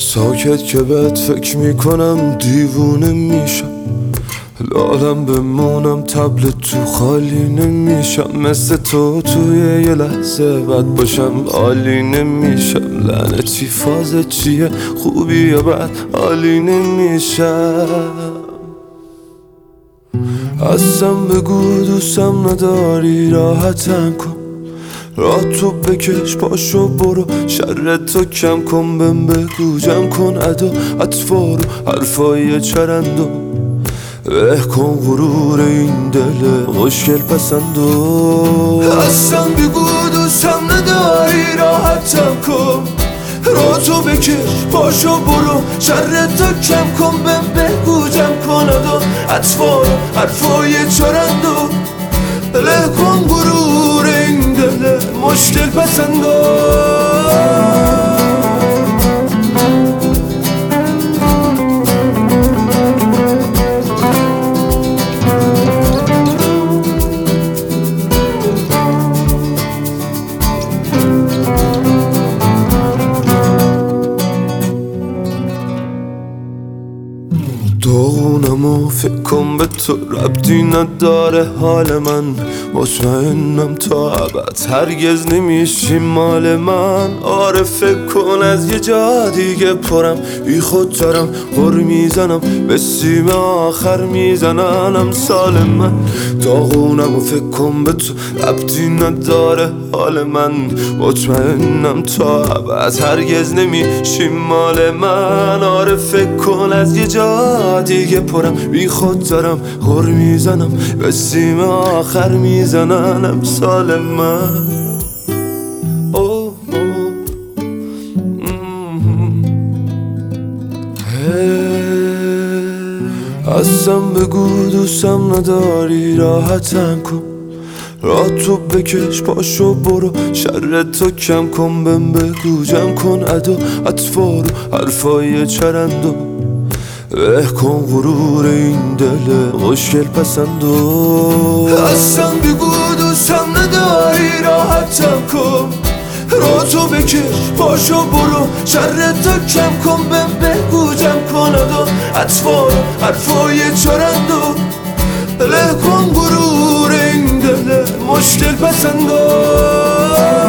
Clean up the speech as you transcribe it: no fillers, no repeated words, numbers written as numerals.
ساکت که بهت فکر میکنم دیوونه میشم، لالم بمونم تبل تو خالی نمیشم، مثل تو توی یه لحظه بد باشم عالی نمیشم، لعنتی فاز چیه خوبی یا بد عالی نمیشم. اصلا بگو دوستم نداری راحتم کن، راه تو بکش پاشو برو شرطو کم کن، بهم بگو جمع کن ادا اطفار و حرفای چرندو، له کن غرور این دل مشکل پسندو. اصلا بگو دوستم نداری راحتم کن، راه تو بکش پاشو برو شرطو کم کن، بهم بگو جمع کن ادا اطفار و حرفای چرندو، له کن غرور این دل مشکل پسندو. داغونم و فکر کن به تو ربطی نداره حال من، مطمئنم تا ابد هرگز نمیشی مال من. آره فکر کن از یه جا دیگه پرم بی خود دارم غر میزنم، به سیم آخر میزنن امثال من. داغونم و فکر کن به تو ربطی نداره حال من، مطمئنم تا ابد هرگز نمیشی مال من. آره فکر کن از یه جا دیگه پرم بی خود دارم غر میزنم، به سیم آخر میزنن امثال من. اصلا بگو دوستم نداری راحتم کن، راه تو بکش پاشو برو شرطو کم کن، بهم بگو جمع کن ادا اطفار و حرفای چرندو، له کن غرور این دل مشکل پسندو. اصلا بگو دوستم نداری راحتم کن، راه تو بکش پاشو برو شرطو کم کن، بهم بگو جمع کن ادا اطفار و حرفای چرندو، له کن غرور این دل مشکل پسندو.